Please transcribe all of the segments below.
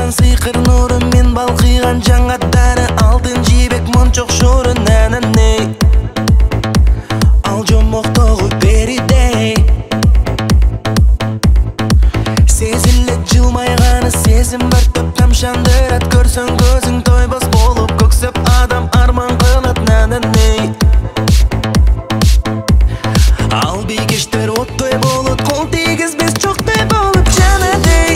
Ачкан сыйкыр нуру мен балкыган жаңа дары алтын жибек мончок шору нананей ал жомоктогу беридей сезилет жылмайганы сезим бар төп тамшандырат көрсөң көзүң тойбос болуп көксөп адам арман кылат нананей ал бийгиштер оттой болот кол тийгизбес чоктой болуп жанадей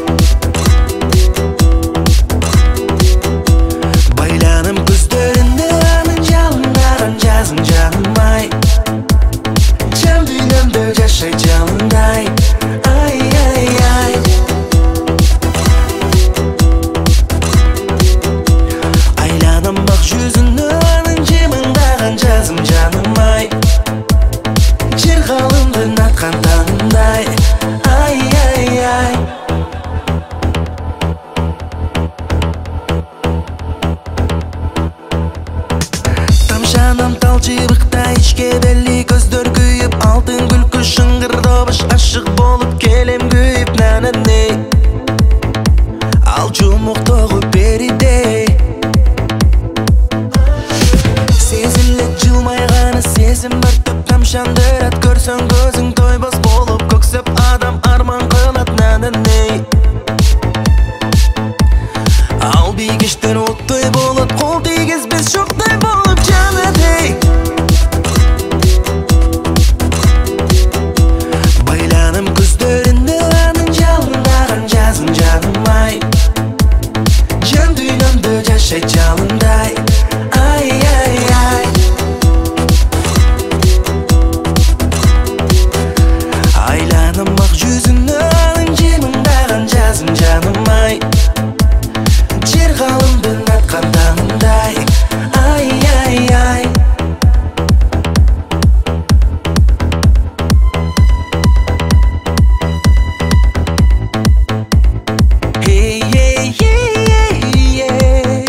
байланып көздөрүндө анын жалындаган жазым жаным ай жан дүйнөмдө жашай жалындай ай ай ай айланам бак жүзүнө анын жымыңдаган жазым жаным ай жер калымдын аткан таңындай ай ай ай тамшанам тал чыбыктай ичке белли көздөр күйүп алтын күлкү шыңгыр добуш ашык болуп келем күйүп нананей ал жумуктогу беридей сезилет жылмайганы сезим бар төп тамшандырат көрсөң көзүң тойбос болуп көксөп адам арман кылат нананей ал бийгиштер оттой болот кол тийгизбес шоктой болуп жанадей байланып көздөрүндө анын жалындаган жазым жаным ай жан дүйнөмдө жашай жалындай ай ай ай айланам ак жүзүнө анын жымыңдаган жазым жаным ай жер калымдын аткан таңындай ай ай ай hey hey hey hey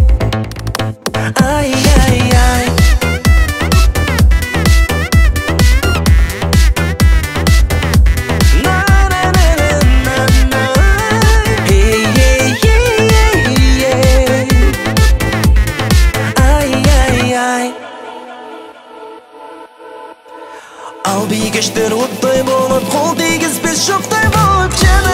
ай ай ай на на на на на hey hey hey ай ай ай ал бийгиштер оттой болот кол тийгизбес шоктой болуп